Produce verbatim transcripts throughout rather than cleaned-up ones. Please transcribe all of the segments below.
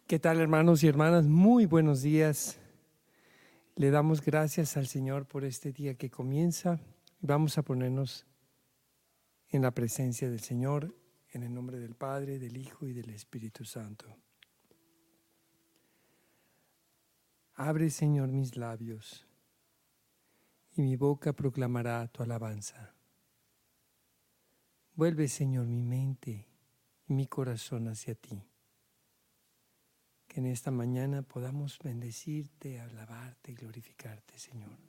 ¿Qué tal, hermanos y hermanas? Muy buenos días. Le damos gracias al Señor por este día que comienza. Vamos a ponernos en la presencia del Señor, en el nombre del Padre, del Hijo y del Espíritu Santo. Abre, Señor, mis labios, y mi boca proclamará tu alabanza. Vuelve, Señor, mi mente y mi corazón hacia ti. Que en esta mañana podamos bendecirte, alabarte y glorificarte, Señor.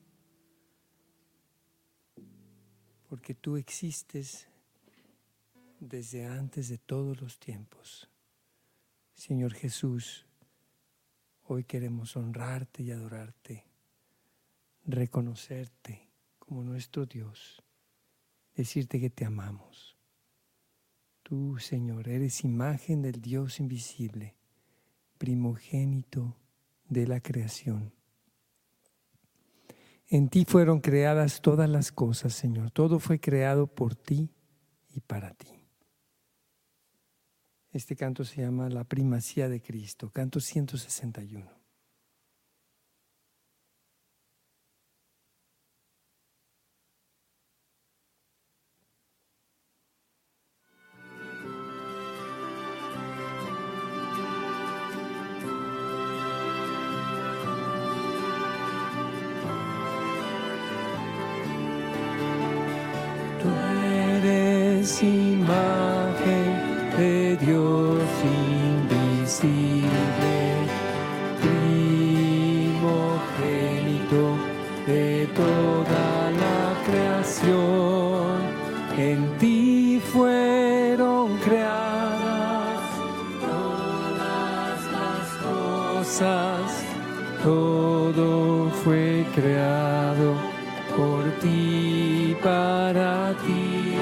Porque tú existes desde antes de todos los tiempos. Señor Jesús, hoy queremos honrarte y adorarte, reconocerte como nuestro Dios, decirte que te amamos. Tú, Señor, eres imagen del Dios invisible, primogénito de la creación. En ti fueron creadas todas las cosas, Señor. Todo fue creado por ti y para ti. Este canto se llama La Primacía de Cristo, canto ciento sesenta y uno. Imagen de Dios invisible, primogénito de toda la creación. En ti fueron creadas todas las cosas, todo fue creado por ti y para ti.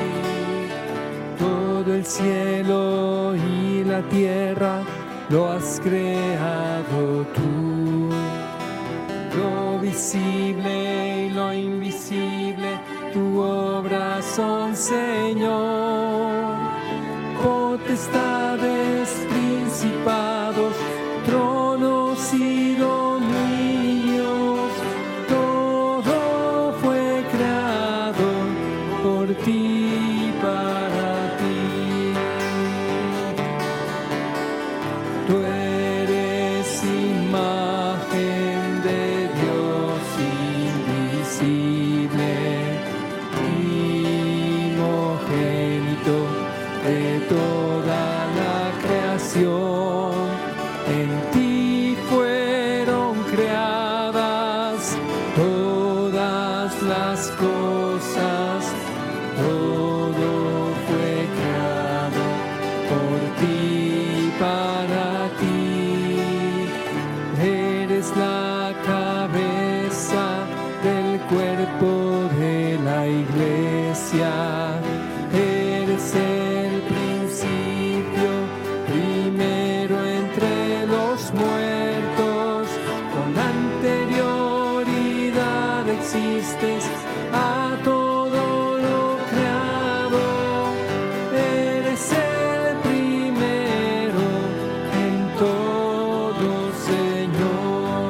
Todo el cielo y la tierra lo has creado tú. Lo visible y lo invisible, tu obra son, Señor. Potestades, principados, tronos y dominios, todo fue creado por ti y para Tú eres imagen de Dios invisible, primogénito de toda la creación. En ti fueron creadas todas las cosas, todo fue creado por ti y para ti. Eres la cabeza del cuerpo de la iglesia. Eres el principio, primero entre los muertos. Con anterioridad existes a todo lo creado. Eres el primero en todo, Señor.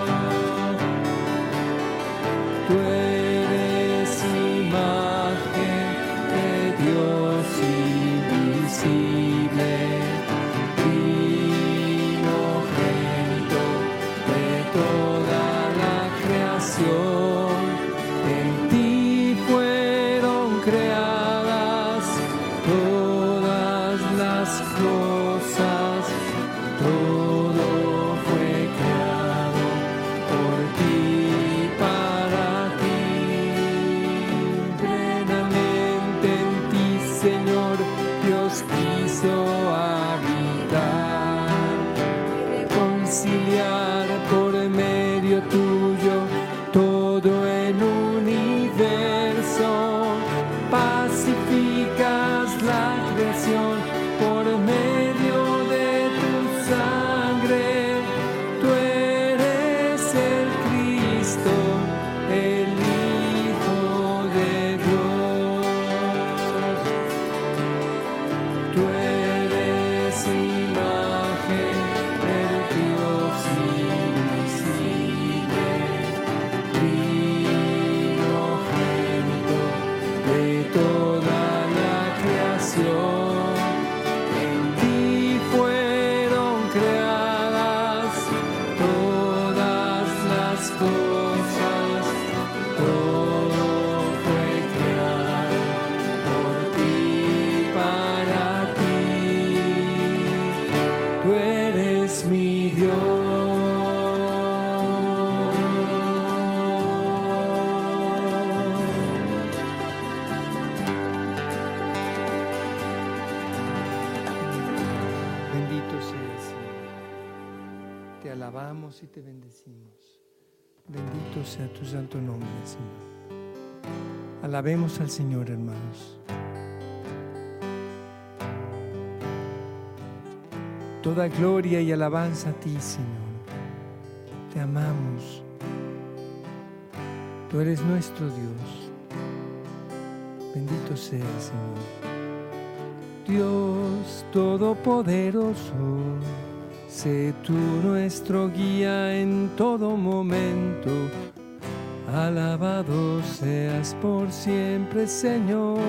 Tú eres imagen de Dios invisible, primogénito de toda la creación. En ti fueron creadas todas las cosas, todo fue creado por ti y para ti. Plenamente en ti, Señor, Dios quiso habitar, reconciliar por medio tuyo todo el universo. Pacificas la creación por medio de tu sangre. Tú eres el Cristo, el Hijo de Dios. Tú eres imagen del cosas, todo fue creado por ti, para ti. Tú eres mi Dios. Te alabamos y te bendecimos. Bendito sea tu santo nombre, Señor. Alabemos al Señor, hermanos. Toda gloria y alabanza a ti, Señor. Te amamos. Tú eres nuestro Dios. Bendito sea el Señor. Dios Todopoderoso, sé tú nuestro guía en todo momento. Alabado seas por siempre, Señor.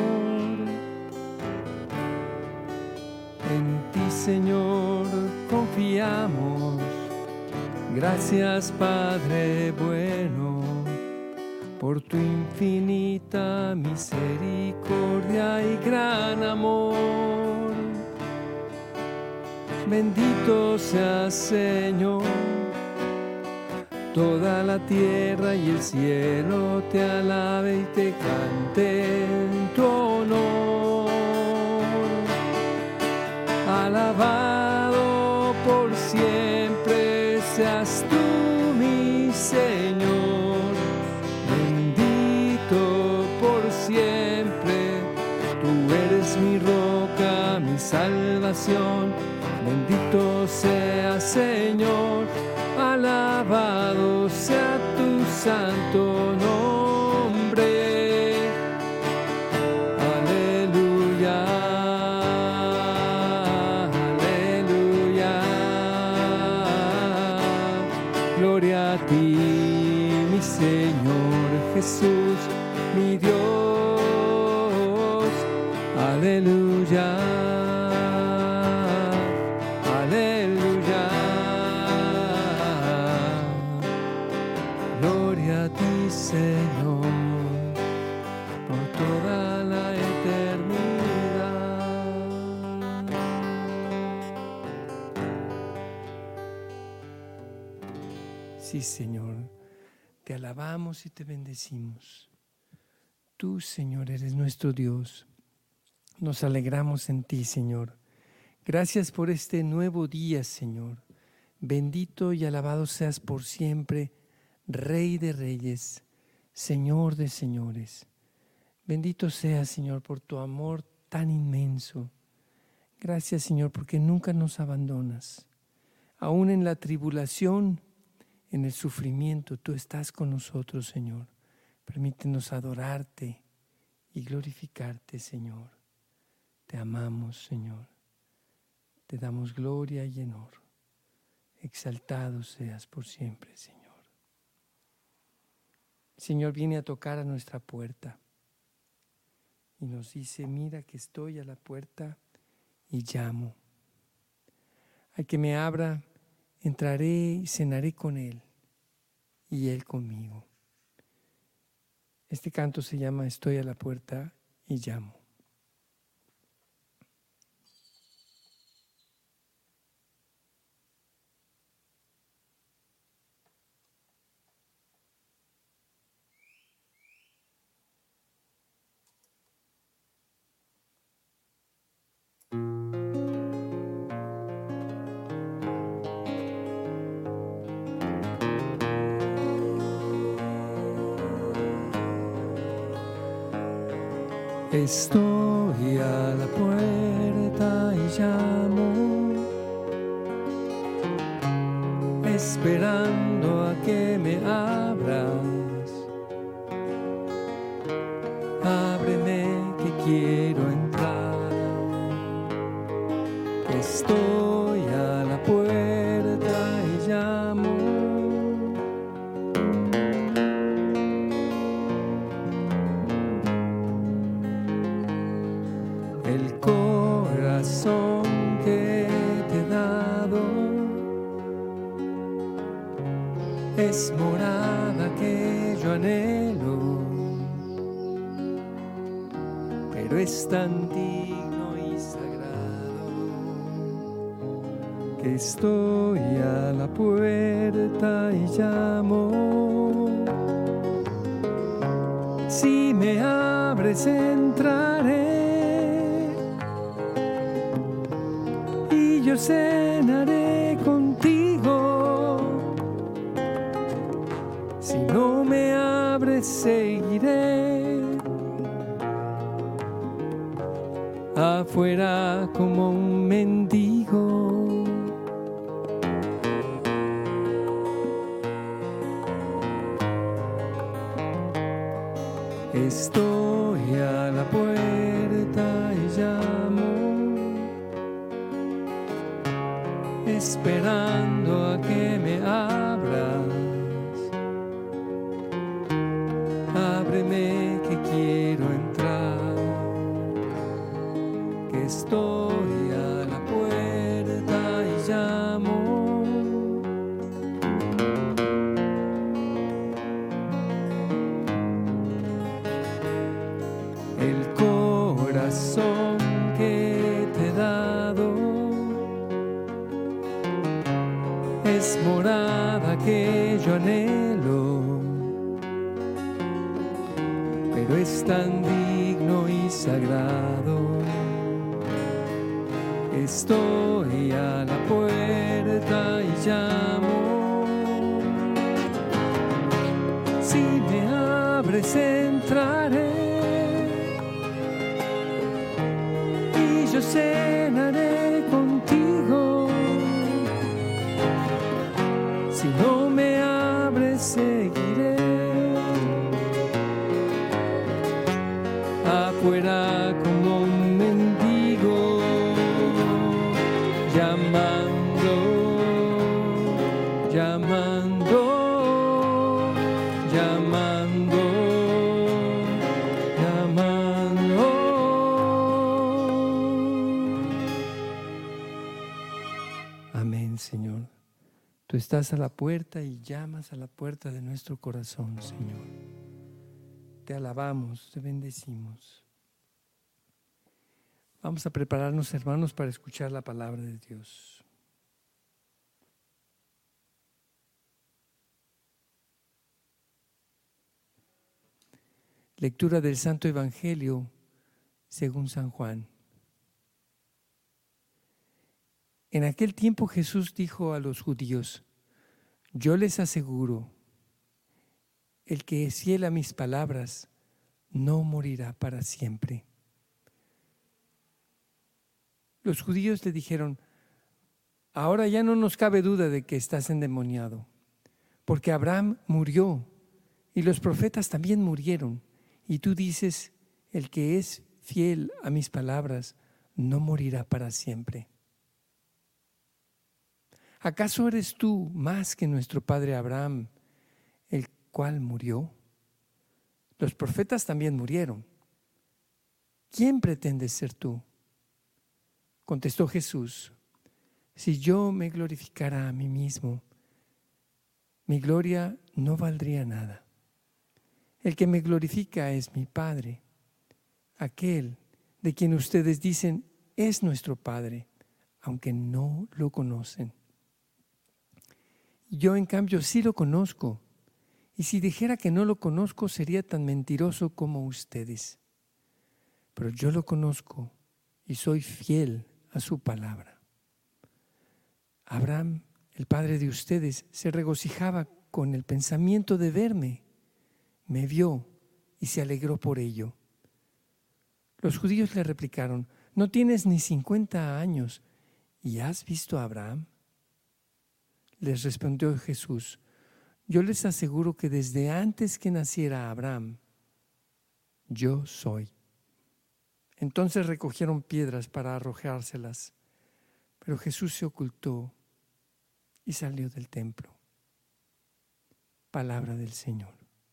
En ti, Señor, confiamos. Gracias, Padre bueno, por tu infinita misericordia y gran amor. Bendito seas, Señor. Toda la tierra y el cielo te alabe y te cante en tu honor. Alabado por siempre seas tú, mi Señor. Bendito por siempre. Tú eres mi roca, mi salvación. Bendito sea, Señor, alabado sea tu santo nombre. Aleluya, aleluya. Gloria a ti, mi Señor Jesús, mi Dios. Aleluya. Señor, por toda la eternidad. Sí, Señor, te alabamos y te bendecimos. Tú, Señor, eres nuestro Dios. Nos alegramos en ti, Señor. Gracias por este nuevo día, Señor. Bendito y alabado seas por siempre, Rey de reyes, Señor de señores. Bendito seas, Señor, por tu amor tan inmenso. Gracias, Señor, porque nunca nos abandonas. Aún en la tribulación, en el sufrimiento, tú estás con nosotros, Señor. Permítenos adorarte y glorificarte, Señor. Te amamos, Señor. Te damos gloria y honor. Exaltado seas por siempre, Señor. El Señor viene a tocar a nuestra puerta y nos dice, mira que estoy a la puerta y llamo. Al que me abra, entraré y cenaré con Él y Él conmigo. Este canto se llama Estoy a la puerta y llamo. Estoy a la puerta y llamo, esperando a que me abras. Ábreme que quiero entrar. Estoy a la puerta y llamo. El corazón que te he dado es es morada que yo anhelo, pero es tan digno y sagrado que estoy a la puerta y llamo. Si me abres entraré y yo cenaré contigo. Si no me abres seguiré afuera como un mendigo. Estoy a la puerta y llamo, esperando a que me abras. Ábreme que quiero entrar, que estoy a la puerta y llamo. El corazón que te he dado es morada que yo anhelo, pero es tan digno y sagrado. Estoy a la puerta y llamo. Si me abres entraré y yo cenaré contigo. Si no me abres seguiré afuera como un mendigo, llamando, llamando, llamando, llamando. Amén, Señor. Tú estás a la puerta y llamas a la puerta de nuestro corazón, Señor. Te alabamos, te bendecimos. Vamos a prepararnos, hermanos, para escuchar la palabra de Dios. Lectura del Santo Evangelio según San Juan. En aquel tiempo Jesús dijo a los judíos: yo les aseguro, el que es fiel a mis palabras no morirá para siempre. Los judíos le dijeron: ahora ya no nos cabe duda de que estás endemoniado, porque Abraham murió y los profetas también murieron, y tú dices: el que es fiel a mis palabras no morirá para siempre. ¿Acaso eres tú más que nuestro padre Abraham, el cual murió? Los profetas también murieron. ¿Quién pretendes ser tú? Contestó Jesús: si yo me glorificara a mí mismo, mi gloria no valdría nada. El que me glorifica es mi Padre, aquel de quien ustedes dicen es nuestro Padre, aunque no lo conocen. Yo, en cambio, sí lo conozco, y si dijera que no lo conozco, sería tan mentiroso como ustedes. Pero yo lo conozco y soy fiel a su palabra. Abraham, el padre de ustedes, se regocijaba con el pensamiento de verme. Me vio y se alegró por ello. Los judíos le replicaron: no tienes ni cincuenta años y has visto a Abraham. Les respondió Jesús: yo les aseguro que desde antes que naciera Abraham, yo soy. Entonces recogieron piedras para arrojárselas, pero Jesús se ocultó y salió del templo. Palabra del Señor.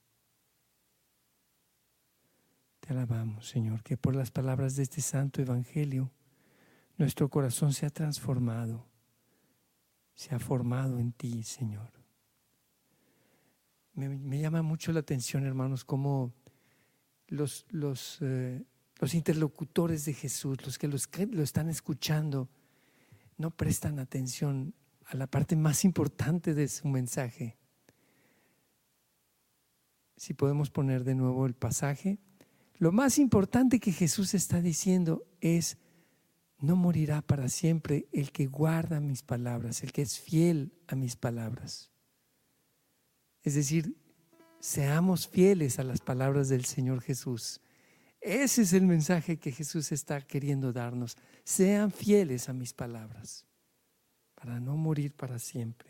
Te alabamos, Señor, que por las palabras de este santo evangelio nuestro corazón se ha transformado, se ha formado en ti, Señor. me, me llama mucho la atención, hermanos, cómo los, los, eh, los interlocutores de Jesús, los que los, lo están escuchando, no prestan atención a la parte más importante de su mensaje. Si podemos poner de nuevo el pasaje, lo más importante que Jesús está diciendo es: no morirá para siempre el que guarda mis palabras, el que es fiel a mis palabras. Es decir, seamos fieles a las palabras del Señor Jesús. Ese es el mensaje que Jesús está queriendo darnos. Sean fieles a mis palabras para no morir para siempre.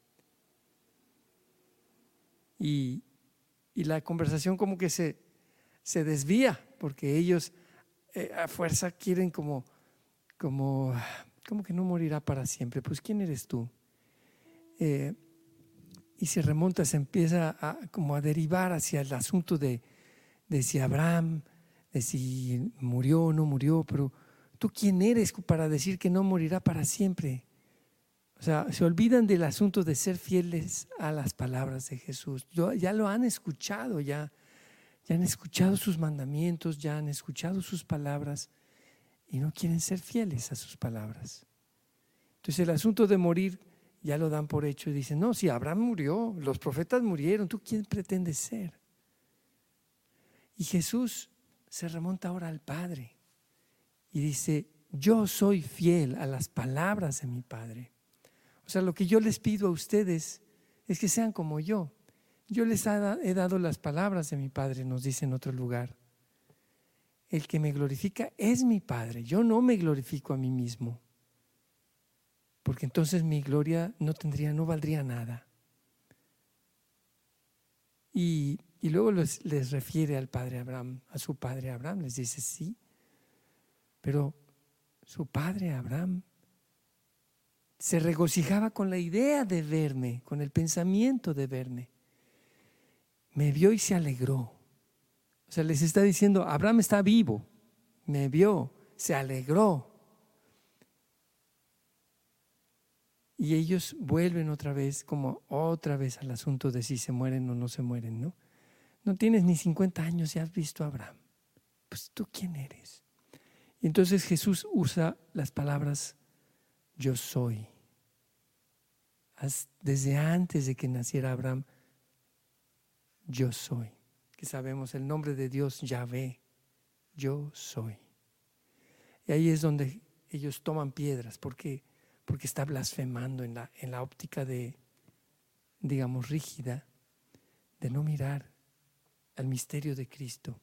Y, y la conversación como que se, se desvía, porque ellos eh, a fuerza quieren como, como, como que no morirá para siempre. Pues ¿quién eres tú? Eh, y se remonta, se empieza a, como a derivar hacia el asunto de, de si Abraham, de si murió o no murió, pero ¿tú quién eres para decir que no morirá para siempre? O sea, se olvidan del asunto de ser fieles a las palabras de Jesús. Ya lo han escuchado, ya, ya han escuchado sus mandamientos, ya han escuchado sus palabras y no quieren ser fieles a sus palabras. Entonces el asunto de morir ya lo dan por hecho y dicen: no, si Abraham murió, los profetas murieron, ¿tú quién pretendes ser? Y Jesús se remonta ahora al Padre y dice: yo soy fiel a las palabras de mi Padre. O sea, lo que yo les pido a ustedes es que sean como yo. Yo les he dado las palabras de mi Padre, nos dice en otro lugar. El que me glorifica es mi Padre. Yo no me glorifico a mí mismo, porque entonces mi gloria no tendría, no valdría nada. Y, y luego les, les refiere al padre Abraham, a su padre Abraham, les dice: sí, pero su padre Abraham se regocijaba con la idea de verme, con el pensamiento de verme. Me vio y se alegró. O sea, les está diciendo: Abraham está vivo, me vio, se alegró. Y ellos vuelven otra vez, como otra vez al asunto de si se mueren o no se mueren, ¿no? No tienes ni cincuenta años y has visto a Abraham. Pues ¿tú quién eres? Y entonces Jesús usa las palabras: yo soy. Desde antes de que naciera Abraham, yo soy. Que sabemos el nombre de Dios, Yahvé, yo soy. Y ahí es donde ellos toman piedras, porque, porque está blasfemando en la, en la óptica de, digamos, rígida, de no mirar al misterio de Cristo.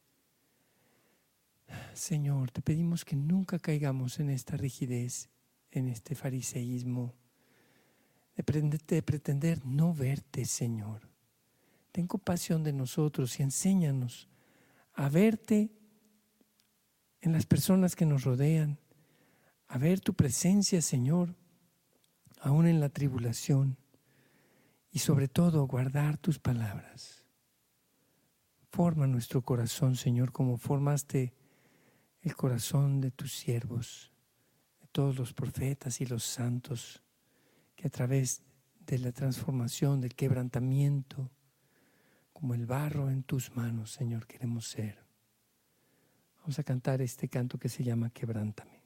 Señor, te pedimos que nunca caigamos en esta rigidez, en este fariseísmo, de pretender, de pretender no verte, Señor. Ten compasión de nosotros y enséñanos a verte en las personas que nos rodean, a ver tu presencia, Señor, aún en la tribulación, y sobre todo guardar tus palabras. Forma nuestro corazón, Señor, como formaste el corazón de tus siervos, de todos los profetas y los santos, que a través de la transformación, del quebrantamiento, como el barro en tus manos, Señor, queremos ser. Vamos a cantar este canto que se llama Quebrántame.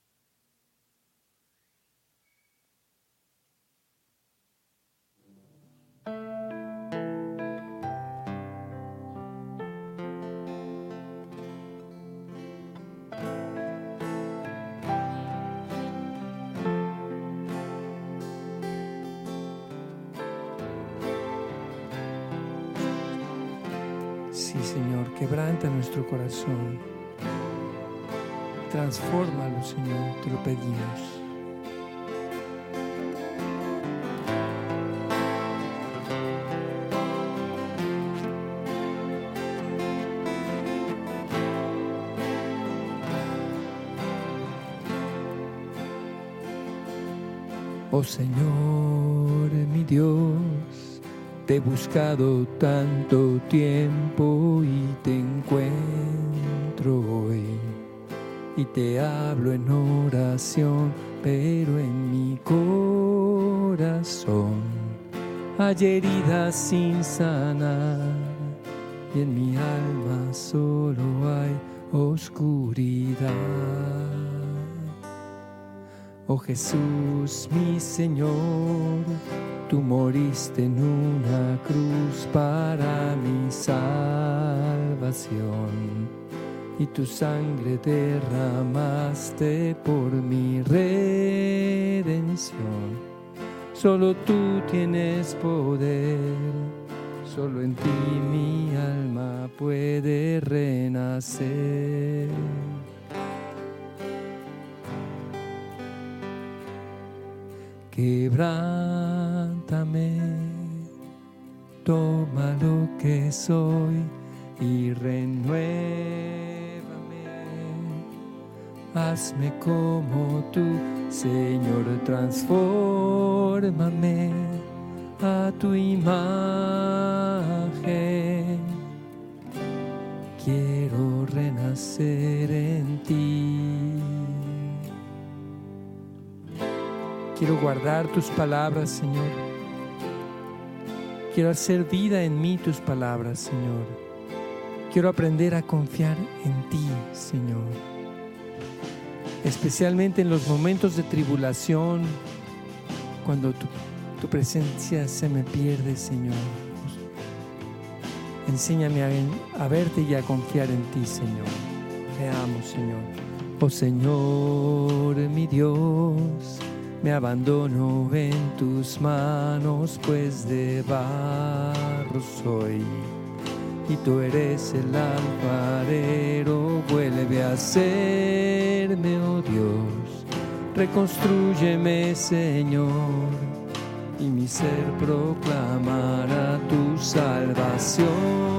Sí, Señor, quebranta nuestro corazón. Transfórmalo, Señor, te lo pedimos. Oh Señor, mi Dios, te he buscado tanto tiempo y te encuentro hoy. Y te hablo en oración, pero en mi corazón Hay heridas sin sanar y en mi alma solo hay oscuridad. Oh Jesús, mi Señor, tú moriste en una cruz para mi salvación y tu sangre derramaste por mi redención. Solo tú tienes poder, solo en ti mi alma puede renacer. Quebrántame, toma lo que soy y renuévame. Hazme como tú, Señor, transfórmame a tu imagen. Quiero renacer en ti. Quiero guardar tus palabras, Señor. Quiero hacer vida en mí tus palabras, Señor. Quiero aprender a confiar en ti, Señor. Especialmente en los momentos de tribulación, cuando tu, tu presencia se me pierde, Señor. Enséñame a, a verte y a confiar en ti, Señor. Te amo, Señor. Oh Señor, mi Dios, me abandono en tus manos, pues de barro soy. Y tú eres el alfarero, vuelve a hacerme, oh Dios. Reconstrúyeme, Señor, y mi ser proclamará tu salvación.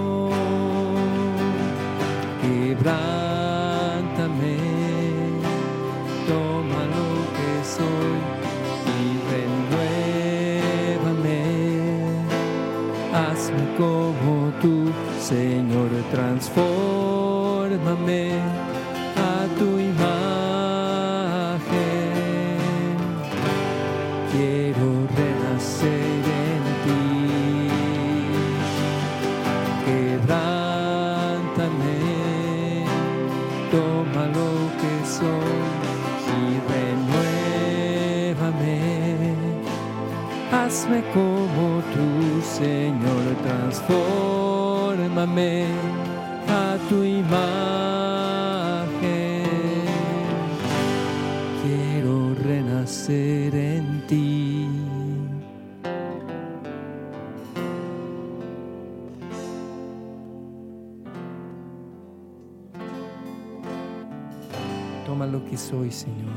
Quebrántame, toma lo que soy y renuévame. Hazme como tú, Señor, transfórmame a tu imagen. Quiero renacer en ti. Quebrántame, toma lo que soy y renuévame. Hazme como tú, Señor, transfórmame a tu imagen. Quiero renacer en ti. Toma lo que soy, Señor.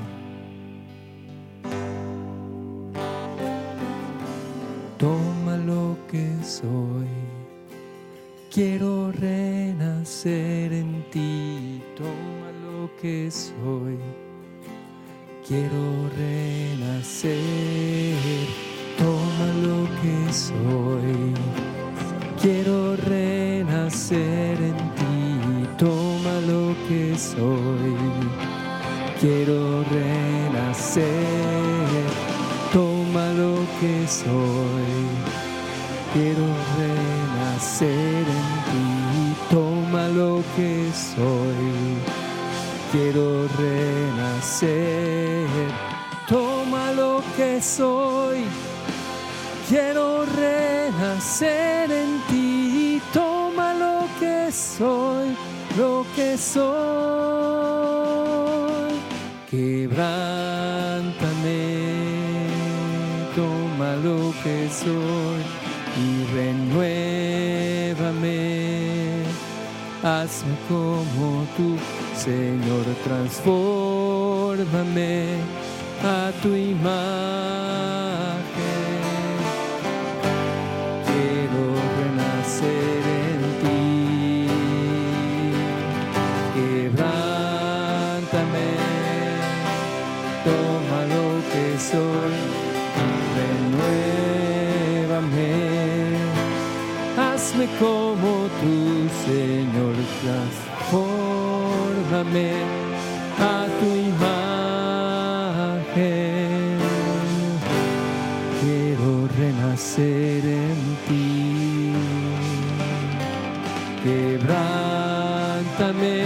Toma lo que soy. Quiero renacer en ti. Toma lo que soy. Quiero renacer. Toma lo que soy. Quiero renacer en ti. Toma lo que soy. Quiero renacer. Toma lo que soy. Quiero renacer en ti. Toma lo que soy. Quiero renacer. Toma lo que soy. Quiero renacer en ti. Toma lo que soy. Lo que soy. Quebrántame. Toma lo que soy y renuévame. Hazme como tú, Señor, transfórmame a tu imagen. Quiero renacer en ti. Quebrántame, toma lo que soy. Renuévame, hazme como tú, Señor, transfórmame a tu imagen. Quiero renacer en quebrántame,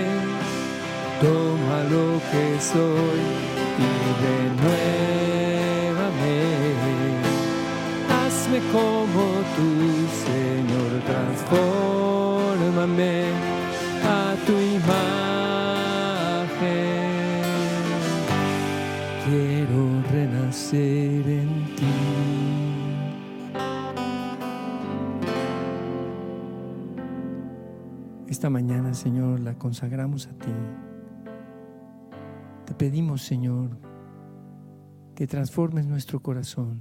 toma lo que soy y renuévame. Hazme como tú, Señor, transfórmame a tu imagen. Quiero renacer en ti. Esta mañana, Señor, la consagramos a ti. Te pedimos, Señor, que transformes nuestro corazón.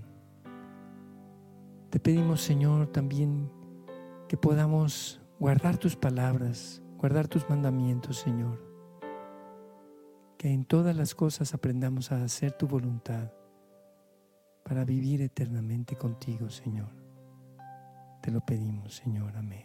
Te pedimos, Señor, también que podamos guardar tus palabras, guardar tus mandamientos, Señor. Que en todas las cosas aprendamos a hacer tu voluntad para vivir eternamente contigo, Señor. Te lo pedimos, Señor. Amén.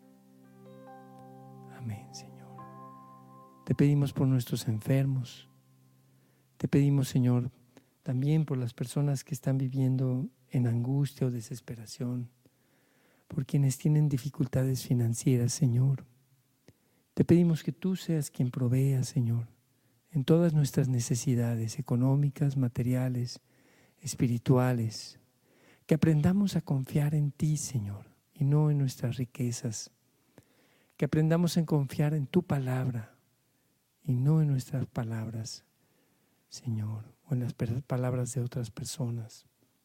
Amén, Señor. Te pedimos por nuestros enfermos. Te pedimos, Señor, también por las personas que están viviendo en angustia o desesperación, por quienes tienen dificultades financieras, Señor. Te pedimos que tú seas quien provea, Señor, en todas nuestras necesidades económicas, materiales, espirituales. Que aprendamos a confiar en ti, Señor, y no en nuestras riquezas. Que aprendamos a confiar en tu palabra y no en nuestras palabras, Señor, o en las palabras de otras personas.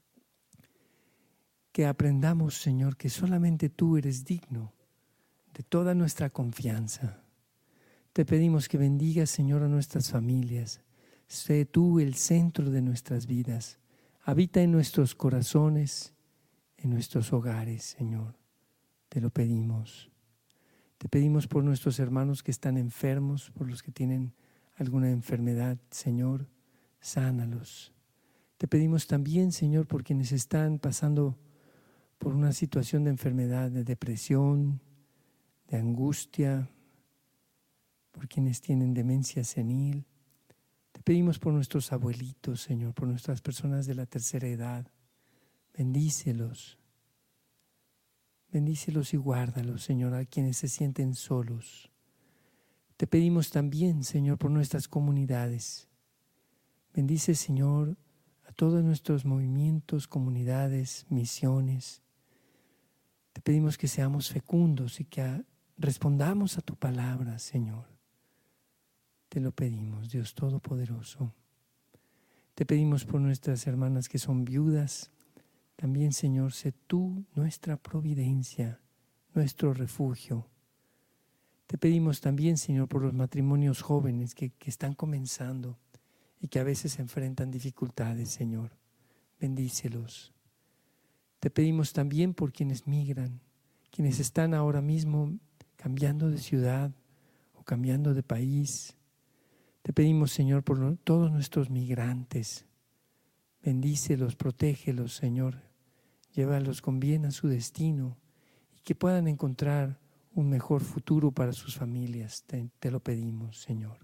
Que aprendamos, Señor, que solamente tú eres digno de toda nuestra confianza. Te pedimos que bendigas, Señor, a nuestras familias. Sé tú el centro de nuestras vidas. Habita en nuestros corazones, en nuestros hogares, Señor. Te lo pedimos. Te pedimos por nuestros hermanos que están enfermos, por los que tienen alguna enfermedad, Señor, sánalos. Te pedimos también, Señor, por quienes están pasando por una situación de enfermedad, de depresión, de angustia, por quienes tienen demencia senil. Te pedimos por nuestros abuelitos, Señor, por nuestras personas de la tercera edad. Bendícelos. Bendícelos y guárdalos, Señor, a quienes se sienten solos. Te pedimos también, Señor, por nuestras comunidades. Bendice, Señor, a todos nuestros movimientos, comunidades, misiones. Te pedimos que seamos fecundos y que respondamos a tu palabra, Señor. Te lo pedimos, Dios Todopoderoso. Te pedimos por nuestras hermanas que son viudas. También, Señor, sé tú nuestra providencia, nuestro refugio. Te pedimos también, Señor, por los matrimonios jóvenes que, que están comenzando y que a veces enfrentan dificultades, Señor. Bendícelos. Te pedimos también por quienes migran, quienes están ahora mismo cambiando de ciudad o cambiando de país. Te pedimos, Señor, por todos nuestros migrantes. Bendícelos, protégelos, Señor. Llévalos con bien a su destino y que puedan encontrar un mejor futuro para sus familias. Te, te lo pedimos, Señor.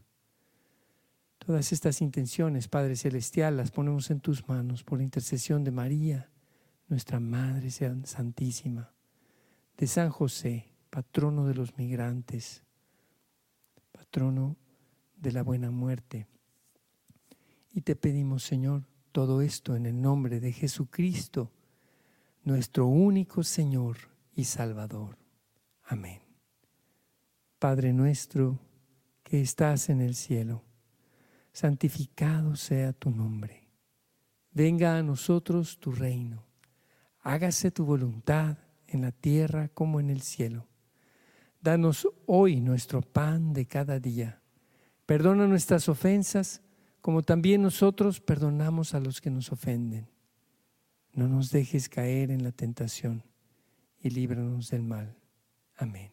Todas estas intenciones, Padre Celestial, las ponemos en tus manos por la intercesión de María, nuestra Madre Santísima, de San José, patrono de los migrantes, patrono de la buena muerte. Y te pedimos, Señor, todo esto en el nombre de Jesucristo, nuestro único Señor y Salvador. Amén. Padre nuestro que estás en el cielo, santificado sea tu nombre. Venga a nosotros tu reino. Hágase tu voluntad en la tierra como en el cielo. Danos hoy nuestro pan de cada día. Perdona nuestras ofensas, como también nosotros perdonamos a los que nos ofenden. No nos dejes caer en la tentación y líbranos del mal. Amén.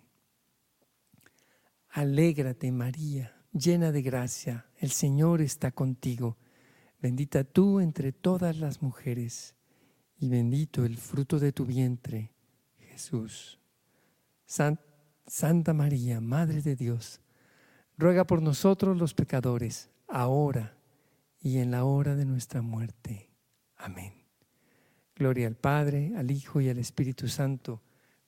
Alégrate, María, llena de gracia, el Señor está contigo. Bendita tú entre todas las mujeres, y bendito el fruto de tu vientre, Jesús. San, Santa María, Madre de Dios, ruega por nosotros los pecadores, ahora y en la hora de nuestra muerte. Amén. Gloria al Padre, al Hijo y al Espíritu Santo,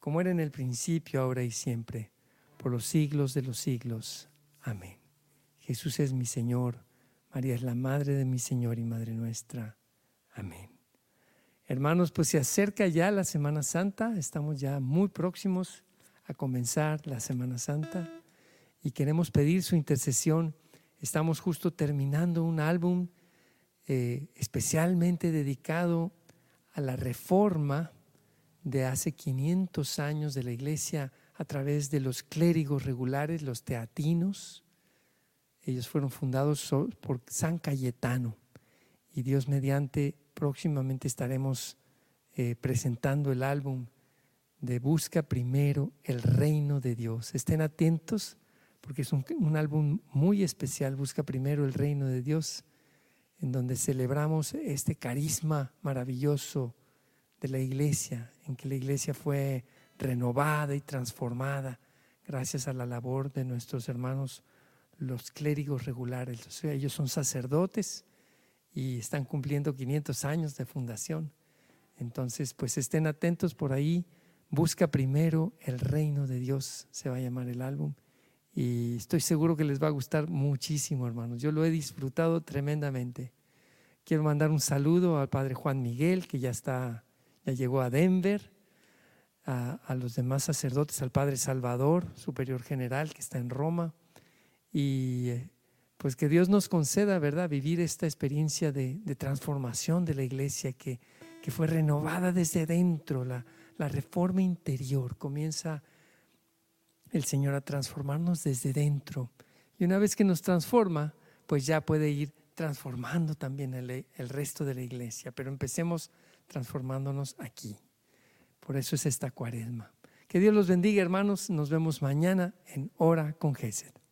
como era en el principio, ahora y siempre, por los siglos de los siglos. Amén. Jesús es mi Señor, María es la Madre de mi Señor y Madre nuestra. Amén. Hermanos, pues se acerca ya la Semana Santa, estamos ya muy próximos a comenzar la Semana Santa y queremos pedir su intercesión. Estamos justo terminando un álbum eh, especialmente dedicado a la reforma de hace quinientos años de la Iglesia a través de los clérigos regulares, los teatinos. Ellos fueron fundados por San Cayetano y Dios mediante próximamente estaremos eh, presentando el álbum de Busca Primero el Reino de Dios. Estén atentos porque es un, un álbum muy especial, Busca Primero el Reino de Dios, en donde celebramos este carisma maravilloso de la Iglesia, en que la Iglesia fue renovada y transformada gracias a la labor de nuestros hermanos, los clérigos regulares. O sea, ellos son sacerdotes y están cumpliendo quinientos años de fundación. Entonces, pues estén atentos por ahí. Busca Primero el Reino de Dios, se va a llamar el álbum. Y estoy seguro que les va a gustar muchísimo, hermanos. Yo lo he disfrutado tremendamente. Quiero mandar un saludo al Padre Juan Miguel, que ya está, ya llegó a Denver, a, a los demás sacerdotes, al Padre Salvador, Superior General, que está en Roma. Y pues que Dios nos conceda, ¿verdad?, vivir esta experiencia de, de transformación de la Iglesia que, que fue renovada desde dentro. La, la reforma interior comienza el Señor a transformarnos desde dentro. Y una vez que nos transforma, pues ya puede ir transformando también el, el resto de la Iglesia. Pero empecemos transformándonos aquí. Por eso es esta Cuaresma. Que Dios los bendiga, hermanos. Nos vemos mañana en Hora con Gesed.